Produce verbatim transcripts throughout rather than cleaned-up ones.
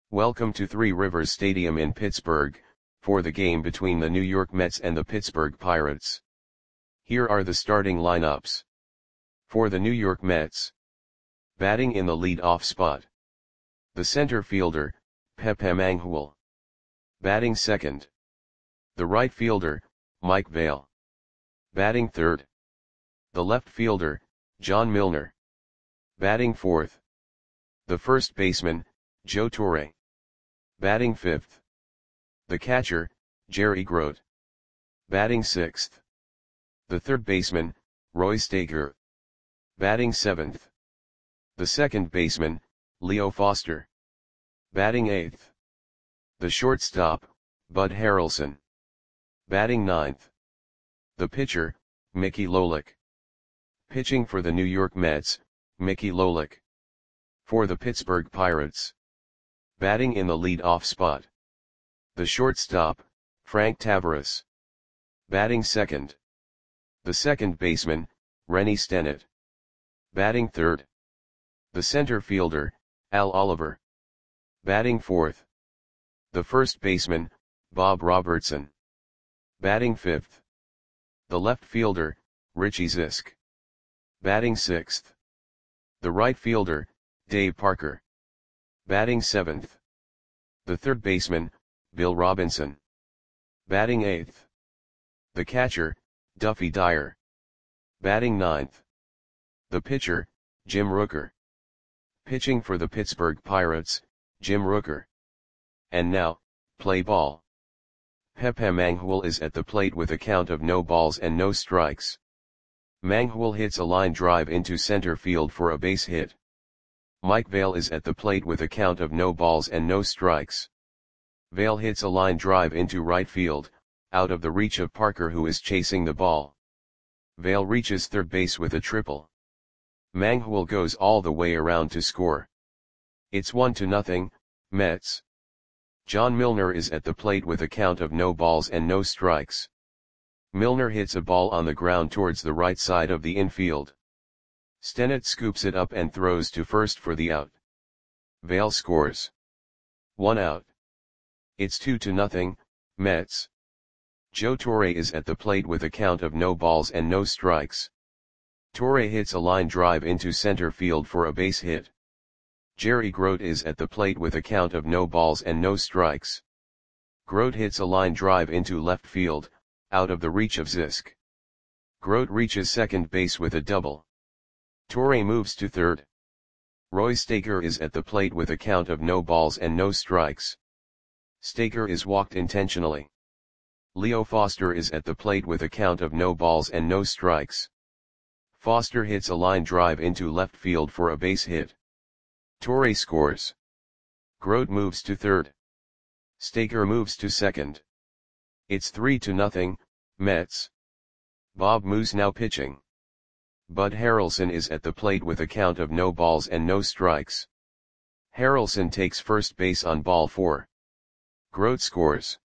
Welcome to Three Rivers Stadium in Pittsburgh, for the game between the New York Mets and the Pittsburgh Pirates. Here are the starting lineups. For the New York Mets. Batting in the lead-off spot. The center fielder, Pepe Mangual. Batting second. The right fielder, Mike Vail. Batting third. The left fielder, John Milner. Batting fourth. The first baseman, Joe Torre. Batting fifth. The catcher, Jerry Grote. Batting sixth. The third baseman, Roy Staker. Batting seventh. The second baseman, Leo Foster. Batting eighth. The shortstop, Bud Harrelson. Batting ninth. The pitcher, Mickey Lolich. Pitching for the New York Mets, Mickey Lolich. For the Pittsburgh Pirates. Batting in the lead-off spot. The shortstop, Frank Taveras. Batting second. The second baseman, Rennie Stennett. Batting third. The center fielder, Al Oliver. Batting fourth. The first baseman, Bob Robertson. Batting fifth. The left fielder, Richie Zisk. Batting sixth. The right fielder, Dave Parker. Batting seventh. The third baseman, Bill Robinson. Batting eighth. The catcher, Duffy Dyer. Batting ninth. The pitcher, Jim Rooker. Pitching for the Pittsburgh Pirates, Jim Rooker. And now, play ball. Pepe Mangual is at the plate with a count of no balls and no strikes. Mangual hits a line drive into center field for a base hit. Mike Vail is at the plate with a count of no balls and no strikes. Vail hits a line drive into right field, out of the reach of Parker, who is chasing the ball. Vail reaches third base with a triple. Mangual goes all the way around to score. It's one to nothing, Mets. John Milner is at the plate with a count of no balls and no strikes. Milner hits a ball on the ground towards the right side of the infield. Stennett scoops it up and throws to first for the out. Vail scores. One out. It's two to nothing, Mets. Joe Torre is at the plate with a count of no balls and no strikes. Torre hits a line drive into center field for a base hit. Jerry Grote is at the plate with a count of no balls and no strikes. Grote hits a line drive into left field, out of the reach of Zisk. Grote reaches second base with a double. Torre moves to third. Roy Staker is at the plate with a count of no balls and no strikes. Staker is walked intentionally. Leo Foster is at the plate with a count of no balls and no strikes. Foster hits a line drive into left field for a base hit. Torre scores. Grote moves to third. Staker moves to second. It's three to nothing, Mets. Bob Moose now pitching. Bud Harrelson is at the plate with a count of no balls and no strikes. Harrelson takes first base on ball four. Grote scores.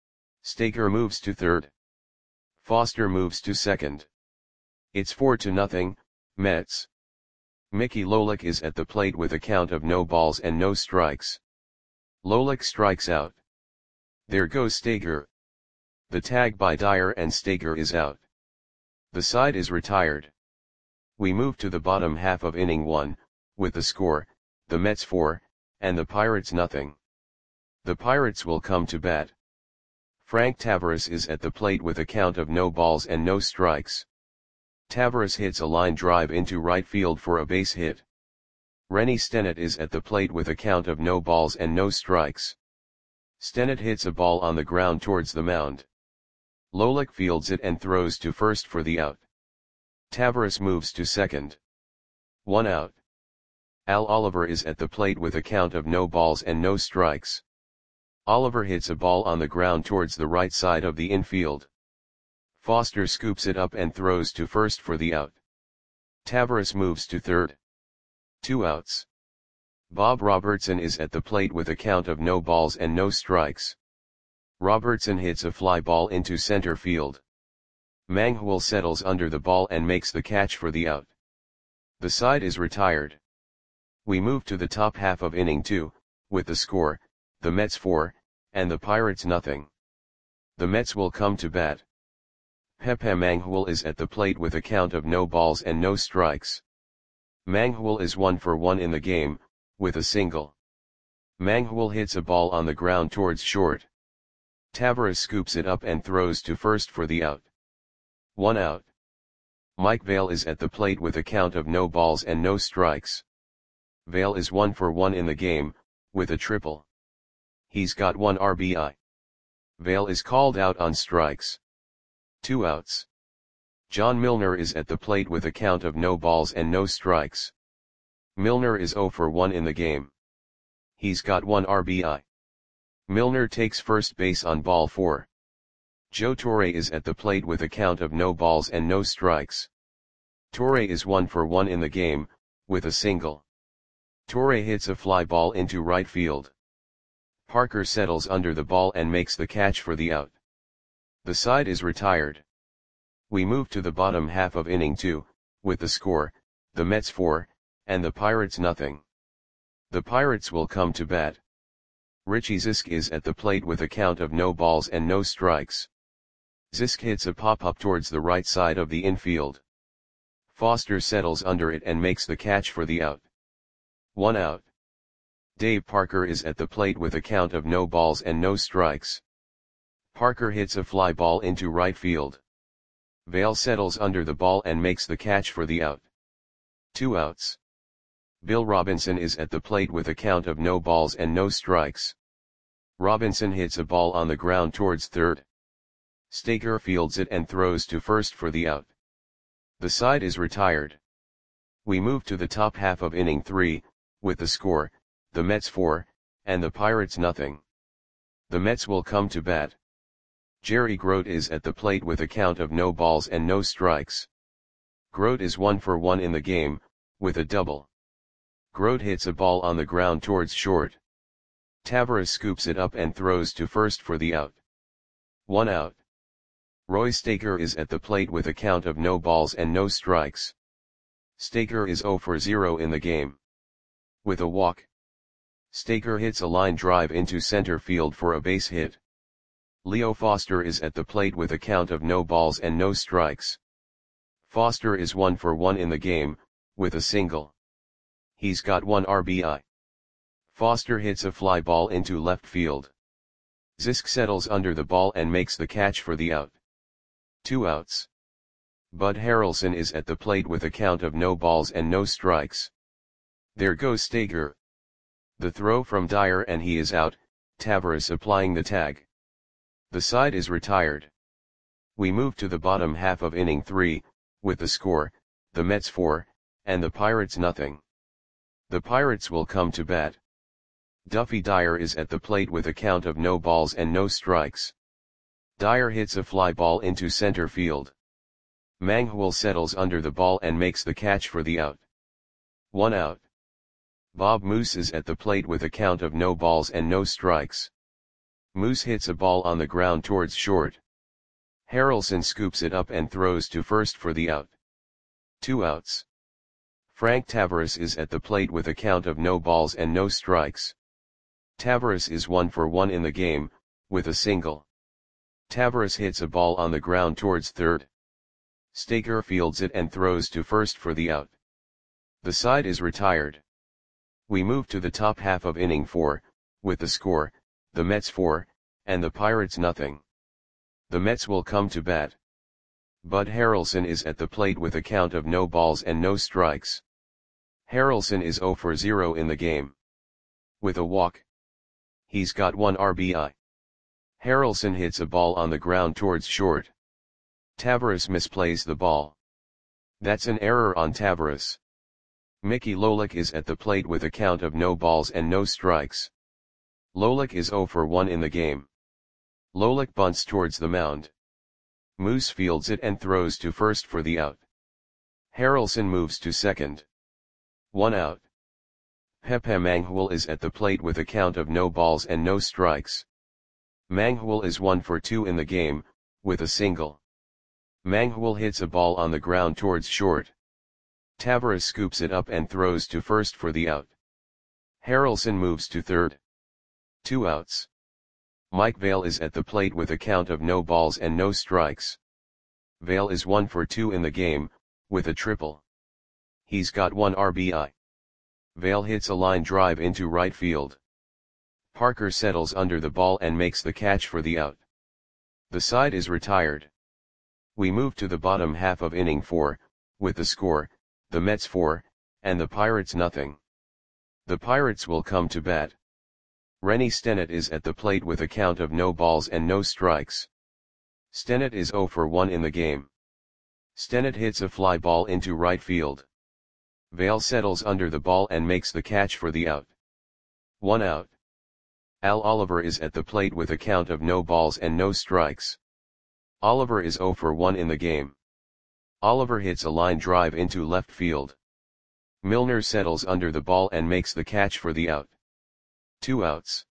Staker moves to third. Foster moves to second. It's four to nothing, Mets. Mickey Lolich is at the plate with a count of no balls and no strikes. Lolich strikes out. There goes Staker. The tag by Dyer and Staker is out. The side is retired. We move to the bottom half of inning one, with the score, the Mets four, and the Pirates nothing. The Pirates will come to bat. Frank Taveras is at the plate with a count of no balls and no strikes. Taveras hits a line drive into right field for a base hit. Rennie Stennett is at the plate with a count of no balls and no strikes. Stennett hits a ball on the ground towards the mound. Lolich fields it and throws to first for the out. Taveras moves to second. One out. Al Oliver is at the plate with a count of no balls and no strikes. Oliver hits a ball on the ground towards the right side of the infield. Foster scoops it up and throws to first for the out. Taveras moves to third. Two outs. Bob Robertson is at the plate with a count of no balls and no strikes. Robertson hits a fly ball into center field. Mangual settles under the ball and makes the catch for the out. The side is retired. We move to the top half of inning two, with the score, the Mets four, and the Pirates nothing. The Mets will come to bat. Pepe Manghul is at the plate with a count of no balls and no strikes. Manghul is one for one in the game, with a single. Manghul hits a ball on the ground towards short. Tavares scoops it up and throws to first for the out. One out. Mike Vail is at the plate with a count of no balls and no strikes. Vail is one for one in the game, with a triple. He's got one R B I. Vail is called out on strikes. Two outs. John Milner is at the plate with a count of no balls and no strikes. Milner is zero for one in the game. He's got one R B I. Milner takes first base on ball four. Joe Torre is at the plate with a count of no balls and no strikes. Torre is one for one in the game, with a single. Torre hits a fly ball into right field. Parker settles under the ball and makes the catch for the out. The side is retired. We move to the bottom half of inning two, with the score, the Mets four, and the Pirates nothing. The Pirates will come to bat. Richie Zisk is at the plate with a count of no balls and no strikes. Zisk hits a pop-up towards the right side of the infield. Foster settles under it and makes the catch for the out. One out. Dave Parker is at the plate with a count of no balls and no strikes. Parker hits a fly ball into right field. Vail settles under the ball and makes the catch for the out. Two outs. Bill Robinson is at the plate with a count of no balls and no strikes. Robinson hits a ball on the ground towards third. Staker fields it and throws to first for the out. The side is retired. We move to the top half of inning three, with the score, the Mets four, and the Pirates nothing. The Mets will come to bat. Jerry Grote is at the plate with a count of no balls and no strikes. Grote is one for one in the game, with a double. Grote hits a ball on the ground towards short. Tavares scoops it up and throws to first for the out. One out. Roy Staker is at the plate with a count of no balls and no strikes. Staker is zero for zero in the game. With a walk. Staker hits a line drive into center field for a base hit. Leo Foster is at the plate with a count of no balls and no strikes. Foster is one for one in the game, with a single. He's got one R B I. Foster hits a fly ball into left field. Zisk settles under the ball and makes the catch for the out. Two outs. Bud Harrelson is at the plate with a count of no balls and no strikes. There goes Staker. The throw from Dyer and he is out, Tavares applying the tag. The side is retired. We move to the bottom half of inning three, with the score, the Mets four, and the Pirates nothing. The Pirates will come to bat. Duffy Dyer is at the plate with a count of no balls and no strikes. Dyer hits a fly ball into center field. Manghul settles under the ball and makes the catch for the out. One out. Bob Moose is at the plate with a count of no balls and no strikes. Moose hits a ball on the ground towards short. Harrelson scoops it up and throws to first for the out. Two outs. Frank Tavares is at the plate with a count of no balls and no strikes. Tavares is one for one in the game, with a single. Tavares hits a ball on the ground towards third. Staker fields it and throws to first for the out. The side is retired. We move to the top half of inning four, with the score, the Mets four, and the Pirates nothing. The Mets will come to bat. Bud Harrelson is at the plate with a count of no balls and no strikes. Harrelson is zero for zero in the game. With a walk. He's got one R B I. Harrelson hits a ball on the ground towards short. Tavares misplays the ball. That's an error on Tavares. Mickey Lolich is at the plate with a count of no balls and no strikes. Lolich is zero for one in the game. Lolich bunts towards the mound. Moose fields it and throws to first for the out. Harrelson moves to second. One out. Pepe Manghul is at the plate with a count of no balls and no strikes. Manghul is one for two in the game, with a single. Manghul hits a ball on the ground towards short. Tavares scoops it up and throws to first for the out. Harrelson moves to third. Two outs. Mike Vail is at the plate with a count of no balls and no strikes. Vail is one for two in the game, with a triple. He's got one R B I. Vail hits a line drive into right field. Parker settles under the ball and makes the catch for the out. The side is retired. We move to the bottom half of inning four, with the score, the Mets four, and the Pirates nothing. The Pirates will come to bat. Rennie Stennett is at the plate with a count of no balls and no strikes. Stennett is zero for one in the game. Stennett hits a fly ball into right field. Vail settles under the ball and makes the catch for the out. One out. Al Oliver is at the plate with a count of no balls and no strikes. Oliver is zero for one in the game. Oliver hits a line drive into left field. Milner settles under the ball and makes the catch for the out. Two outs.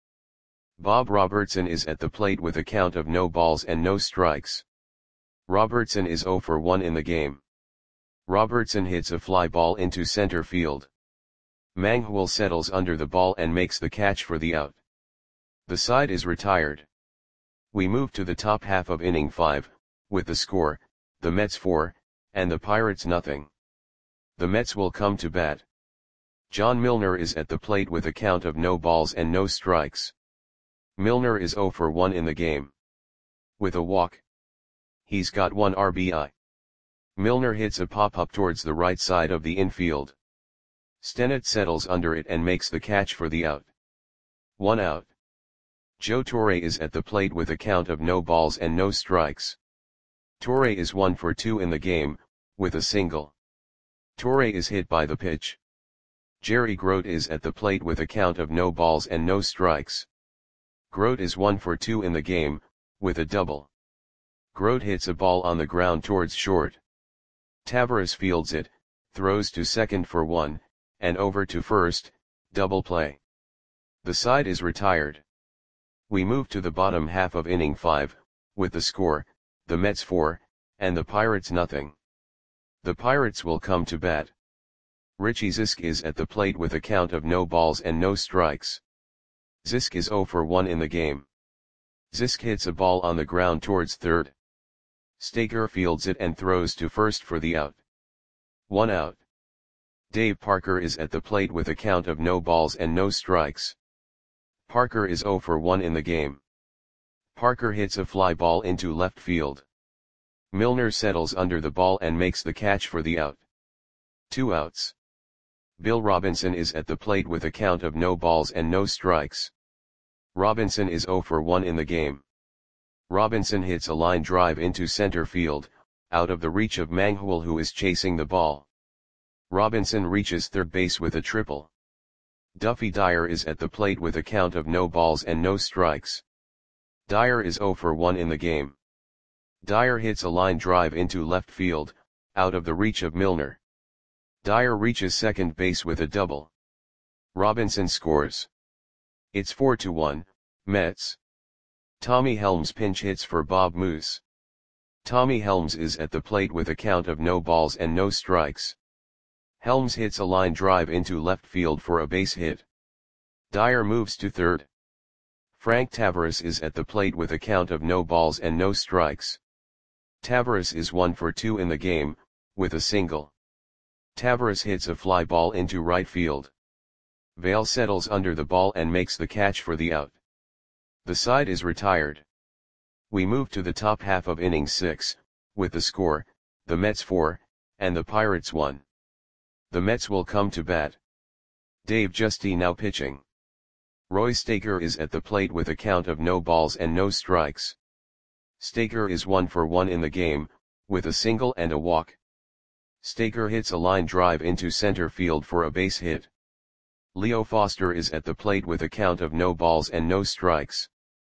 Bob Robertson is at the plate with a count of no balls and no strikes. Robertson is zero for one in the game. Robertson hits a fly ball into center field. Manghul settles under the ball and makes the catch for the out. The side is retired. We move to the top half of inning five, with the score, the Mets four, and the Pirates nothing. The Mets will come to bat. John Milner is at the plate with a count of no balls and no strikes. Milner is zero for one in the game. With a walk. He's got one R B I. Milner hits a pop-up towards the right side of the infield. Stennett settles under it and makes the catch for the out. One out. Joe Torre is at the plate with a count of no balls and no strikes. Torre is one for two in the game, with a single. Torre is hit by the pitch. Jerry Grote is at the plate with a count of no balls and no strikes. Grote is one for two in the game, with a double. Grote hits a ball on the ground towards short. Tavares fields it, throws to second for one, and over to first, double play. The side is retired. We move to the bottom half of inning five, with the score, the Mets four, and the Pirates nothing. The Pirates will come to bat. Richie Zisk is at the plate with a count of no balls and no strikes. Zisk is zero for one in the game. Zisk hits a ball on the ground towards third. Staker fields it and throws to first for the out. One out. Dave Parker is at the plate with a count of no balls and no strikes. Parker is zero for one in the game. Parker hits a fly ball into left field. Milner settles under the ball and makes the catch for the out. Two outs. Bill Robinson is at the plate with a count of no balls and no strikes. Robinson is zero for one in the game. Robinson hits a line drive into center field, out of the reach of Manghul, who is chasing the ball. Robinson reaches third base with a triple. Duffy Dyer is at the plate with a count of no balls and no strikes. Dyer is zero for one in the game. Dyer hits a line drive into left field, out of the reach of Milner. Dyer reaches second base with a double. Robinson scores. It's four to one, Mets. Tommy Helms pinch hits for Bob Moose. Tommy Helms is at the plate with a count of no balls and no strikes. Helms hits a line drive into left field for a base hit. Dyer moves to third. Frank Tavares is at the plate with a count of no balls and no strikes. Tavares is one for two in the game, with a single. Tavares hits a fly ball into right field. Vail settles under the ball and makes the catch for the out. The side is retired. We move to the top half of inning six, with the score, the Mets four, and the Pirates one. The Mets will come to bat. Dave Justy now pitching. Roy Staker is at the plate with a count of no balls and no strikes. Staker is one for one in the game, with a single and a walk. Staker hits a line drive into center field for a base hit. Leo Foster is at the plate with a count of no balls and no strikes.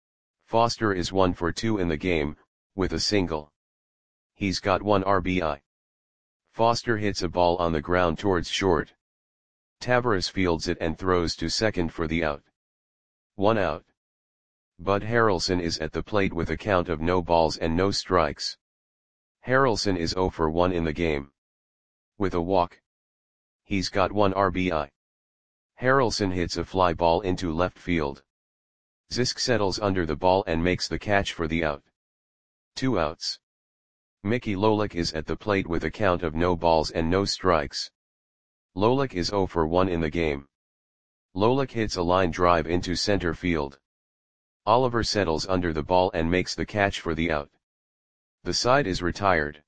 Foster is one for two in the game, with a single. He's got one R B I. Foster hits a ball on the ground towards short. Tavares fields it and throws to second for the out. One out. Bud Harrelson is at the plate with a count of no balls and no strikes. Harrelson is zero for one in the game. With a walk. He's got one R B I. Harrelson hits a fly ball into left field. Zisk settles under the ball and makes the catch for the out. Two outs. Mickey Lolik is at the plate with a count of no balls and no strikes. Lolik is zero for one in the game. Lolik hits a line drive into center field. Oliver settles under the ball and makes the catch for the out. The side is retired.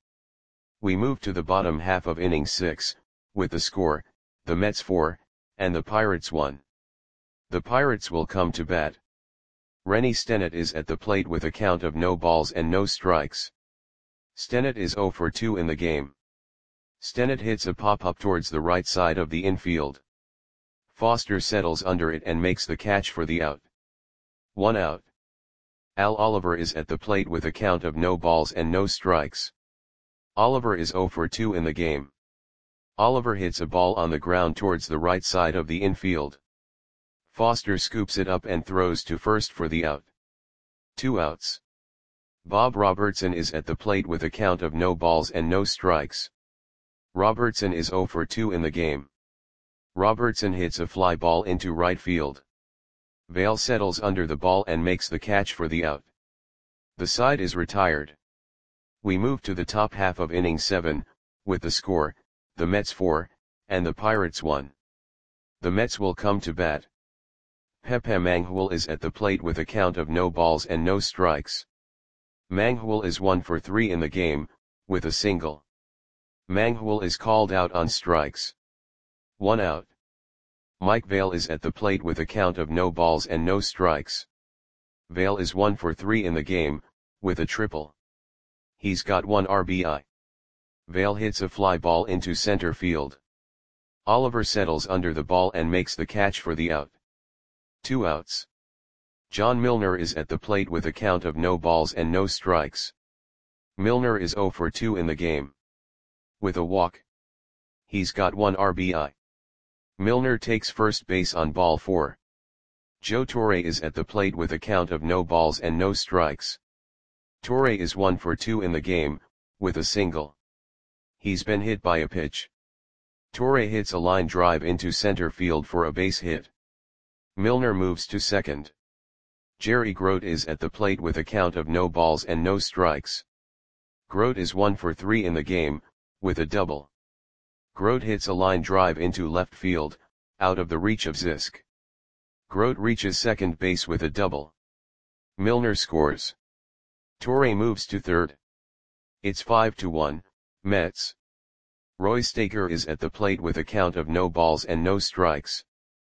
We move to the bottom half of inning six, with the score, the Mets four, and the Pirates one. The Pirates will come to bat. Rennie Stennett is at the plate with a count of no balls and no strikes. Stennett is zero for two in the game. Stennett hits a pop-up towards the right side of the infield. Foster settles under it and makes the catch for the out. One out. Al Oliver is at the plate with a count of no balls and no strikes. Oliver is zero for two in the game. Oliver hits a ball on the ground towards the right side of the infield. Foster scoops it up and throws to first for the out. Two outs. Bob Robertson is at the plate with a count of no balls and no strikes. Robertson is zero for two in the game. Robertson hits a fly ball into right field. Vail settles under the ball and makes the catch for the out. The side is retired. We move to the top half of inning seven, with the score, the Mets four, and the Pirates one. The Mets will come to bat. Pepe Manghul is at the plate with a count of no balls and no strikes. Manghul is one for three in the game, with a single. Manghul is called out on strikes. One out. Mike Vail is at the plate with a count of no balls and no strikes. Vail is one for three in the game, with a triple. He's got one R B I. Vail hits a fly ball into center field. Oliver settles under the ball and makes the catch for the out. Two outs. John Milner is at the plate with a count of no balls and no strikes. Milner is zero for two in the game. With a walk. He's got one R B I. Milner takes first base on ball four. Joe Torre is at the plate with a count of no balls and no strikes. Torre is one for two in the game, with a single. He's been hit by a pitch. Torre hits a line drive into center field for a base hit. Milner moves to second. Jerry Grote is at the plate with a count of no balls and no strikes. Grote is one for three in the game, with a double. Grote hits a line drive into left field, out of the reach of Zisk. Grote reaches second base with a double. Milner scores. Torre moves to third. It's five to one, Mets. Roy Staker is at the plate with a count of no balls and no strikes.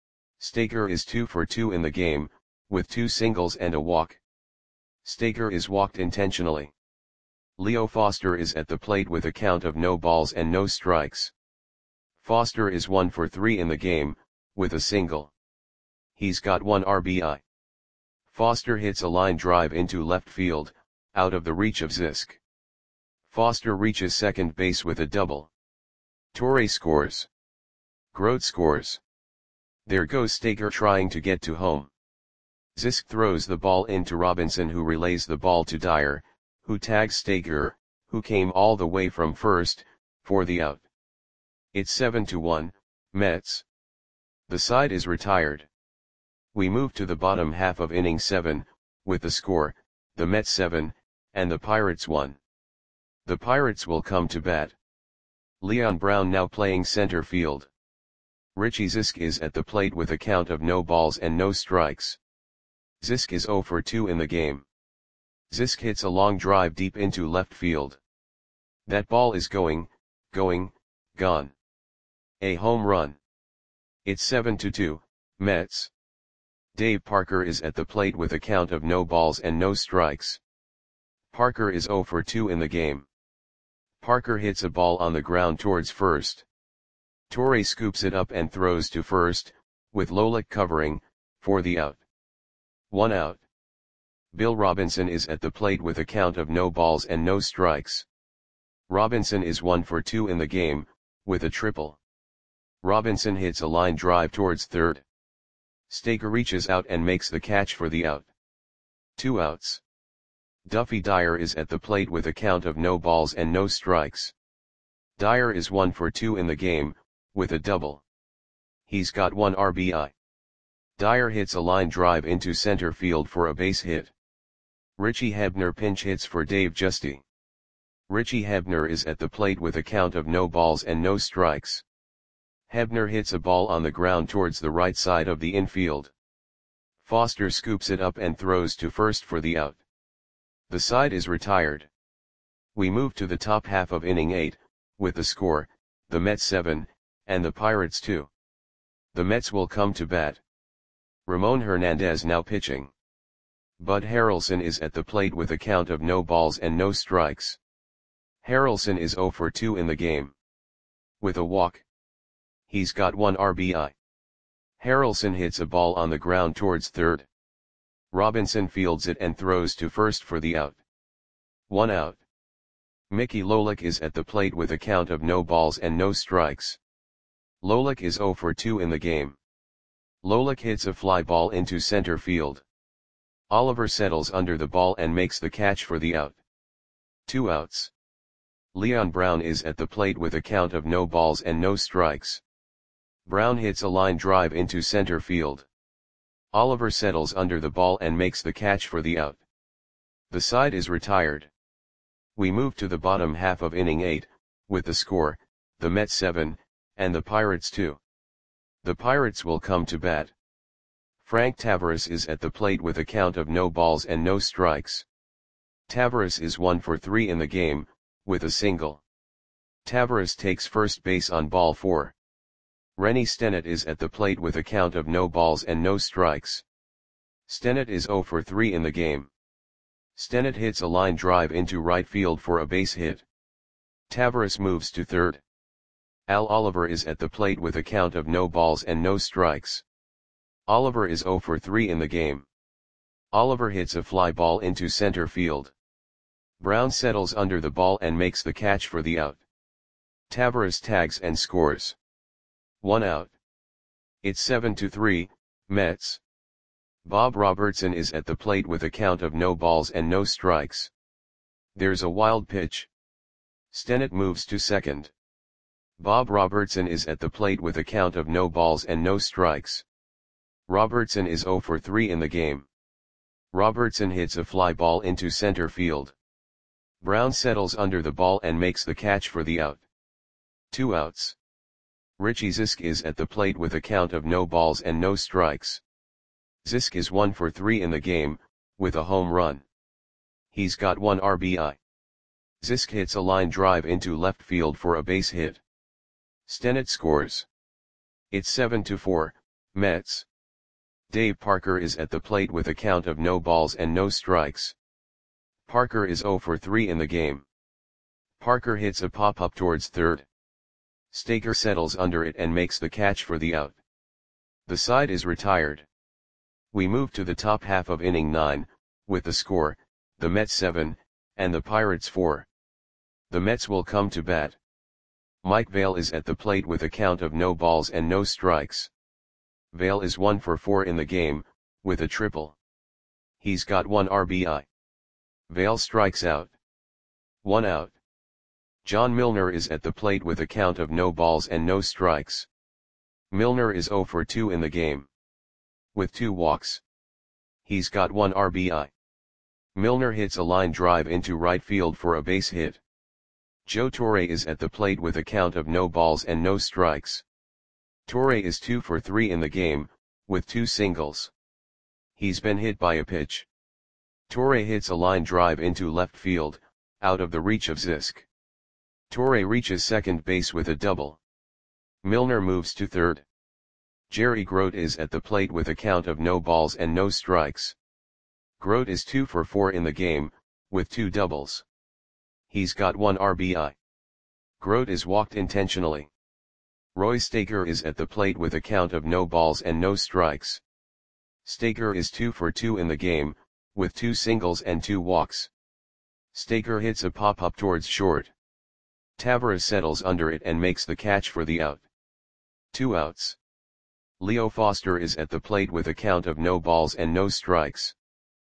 Staker is two for two in the game, with two singles and a walk. Staker is walked intentionally. Leo Foster is at the plate with a count of no balls and no strikes. Foster is one for three in the game, with a single. He's got one R B I. Foster hits a line drive into left field, out of the reach of Zisk. Foster reaches second base with a double. Torre scores. Grote scores. There goes Staker trying to get to home. Zisk throws the ball into Robinson, who relays the ball to Dyer, who tags Staker, who came all the way from first, for the out. It's seven to one, Mets. The side is retired. We move to the bottom half of inning seven, with the score, the Mets seven, and the Pirates one. The Pirates will come to bat. Leon Brown now playing center field. Richie Zisk is at the plate with a count of no balls and no strikes. Zisk is zero for two in the game. Zisk hits a long drive deep into left field. That ball is going, going, gone. A home run. It's seven to two, Mets. Dave Parker is at the plate with a count of no balls and no strikes. Parker is zero for two in the game. Parker hits a ball on the ground towards first. Torre scoops it up and throws to first, with Lolik covering, for the out. One out. Bill Robinson is at the plate with a count of no balls and no strikes. Robinson is one for two in the game, with a triple. Robinson hits a line drive towards third. Staker reaches out and makes the catch for the out. Two outs. Duffy Dyer is at the plate with a count of no balls and no strikes. Dyer is one for two in the game, with a double. He's got one R B I. Dyer hits a line drive into center field for a base hit. Richie Hebner pinch hits for Dave Giusti. Richie Hebner is at the plate with a count of no balls and no strikes. Hebner hits a ball on the ground towards the right side of the infield. Foster scoops it up and throws to first for the out. The side is retired. We move to the top half of inning eight, with the score, the Mets seven, and the Pirates two. The Mets will come to bat. Ramon Hernandez now pitching. Bud Harrelson is at the plate with a count of no balls and no strikes. Harrelson is oh for two in the game. With a walk. He's got one R B I. Harrelson hits a ball on the ground towards third. Robinson fields it and throws to first for the out. One out. Mickey Lolich is at the plate with a count of no balls and no strikes. Lolich is oh for two in the game. Lolich hits a fly ball into center field. Oliver settles under the ball and makes the catch for the out. Two outs. Leon Brown is at the plate with a count of no balls and no strikes. Brown hits a line drive into center field. Oliver settles under the ball and makes the catch for the out. The side is retired. We move to the bottom half of inning eight, with the score, the Mets seven, and the Pirates two. The Pirates will come to bat. Frank Taveras is at the plate with a count of no balls and no strikes. Taveras is one for three in the game, with a single. Taveras takes first base on ball four. Rennie Stennett is at the plate with a count of no balls and no strikes. Stennett is oh for three in the game. Stennett hits a line drive into right field for a base hit. Taveras moves to third. Al Oliver is at the plate with a count of no balls and no strikes. Oliver is oh for three in the game. Oliver hits a fly ball into center field. Brown settles under the ball and makes the catch for the out. Taveras tags and scores. One out. It's seven to three, Mets. Bob Robertson is at the plate with a count of no balls and no strikes. There's a wild pitch. Stennett moves to second. Bob Robertson is at the plate with a count of no balls and no strikes. Robertson is oh for three in the game. Robertson hits a fly ball into center field. Brown settles under the ball and makes the catch for the out. Two outs. Richie Zisk is at the plate with a count of no balls and no strikes. Zisk is one for three in the game, with a home run. He's got one R B I. Zisk hits a line drive into left field for a base hit. Stennett scores. It's seven to four, Mets. Dave Parker is at the plate with a count of no balls and no strikes. Parker is oh for three in the game. Parker hits a pop-up towards third. Staker settles under it and makes the catch for the out. The side is retired. We move to the top half of inning nine, with the score, the Mets seven, and the Pirates four. The Mets will come to bat. Mike Vail is at the plate with a count of no balls and no strikes. Vail is one for four in the game, with a triple. He's got one R B I. Vail strikes out. One out. John Milner is at the plate with a count of no balls and no strikes. Milner is oh for two in the game. With two walks. He's got one R B I. Milner hits a line drive into right field for a base hit. Joe Torre is at the plate with a count of no balls and no strikes. Torre is two for three in the game, with two singles. He's been hit by a pitch. Torre hits a line drive into left field, out of the reach of Zisk. Torre reaches second base with a double. Milner moves to third. Jerry Grote is at the plate with a count of no balls and no strikes. Grote is two for four in the game, with two doubles. He's got one R B I. Grote is walked intentionally. Roy Staker is at the plate with a count of no balls and no strikes. Staker is two for two in the game, with two singles and two walks. Staker hits a pop-up towards short. Taveras settles under it and makes the catch for the out. Two outs. Leo Foster is at the plate with a count of no balls and no strikes.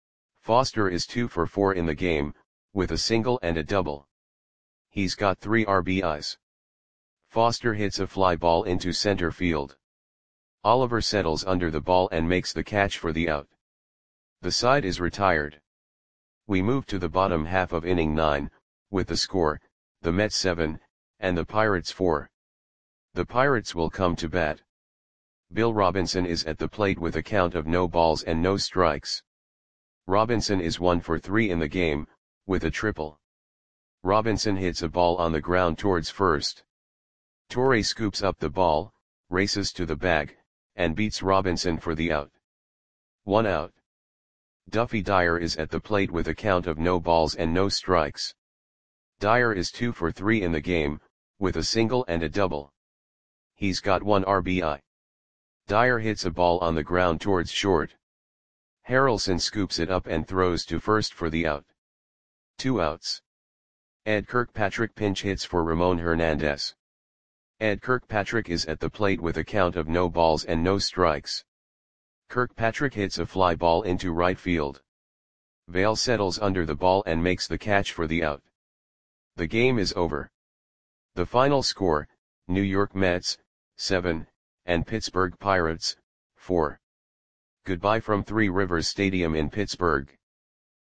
Foster is two for four in the game, with a single and a double. He's got three R B Is. Foster hits a fly ball into center field. Oliver settles under the ball and makes the catch for the out. The side is retired. We move to the bottom half of inning nine, with the score, the Mets seven, and the Pirates four. The Pirates will come to bat. Bill Robinson is at the plate with a count of no balls and no strikes. Robinson is one for three in the game, with a triple. Robinson hits a ball on the ground towards first. Torre scoops up the ball, races to the bag, and beats Robinson for the out. One out. Duffy Dyer is at the plate with a count of no balls and no strikes. Dyer is two for three in the game, with a single and a double. He's got one R B I. Dyer hits a ball on the ground towards short. Harrelson scoops it up and throws to first for the out. Two outs. Ed Kirkpatrick pinch hits for Ramon Hernandez. Ed Kirkpatrick is at the plate with a count of no balls and no strikes. Kirkpatrick hits a fly ball into right field. Vail settles under the ball and makes the catch for the out. The game is over. The final score, New York Mets, seven, and Pittsburgh Pirates, four. Goodbye from Three Rivers Stadium in Pittsburgh.